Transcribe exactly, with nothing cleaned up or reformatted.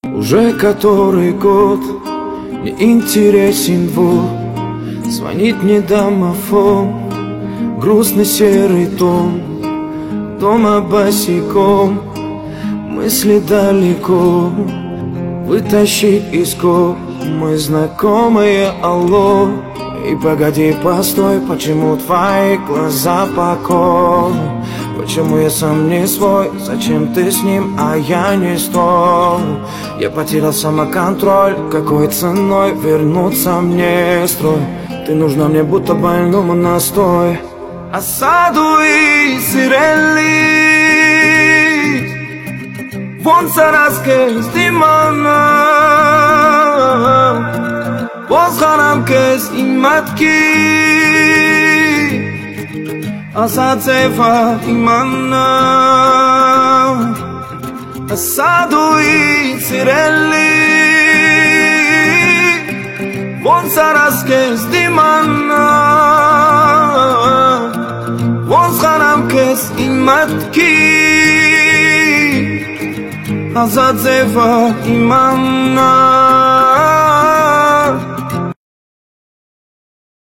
Уже который год не интересен двор. Звонит мне домофон, грустный серый тон. Дома босиком, мысли далеко. Вытащить из кop мы знакомые, алло. И погоди, постой, почему твои глаза покорны? Почему я сам не свой, зачем ты с ним, а я не стою? Я потерял самоконтроль, какой ценой вернуться мне строй? Ты нужна мне будто больному настой. Асаду и сирели Вон сараске стимана Бозханам кес иматки Асадзева имана Асаду и сирели Вон сараске стимана Бозханам кес иматки Азадзева имана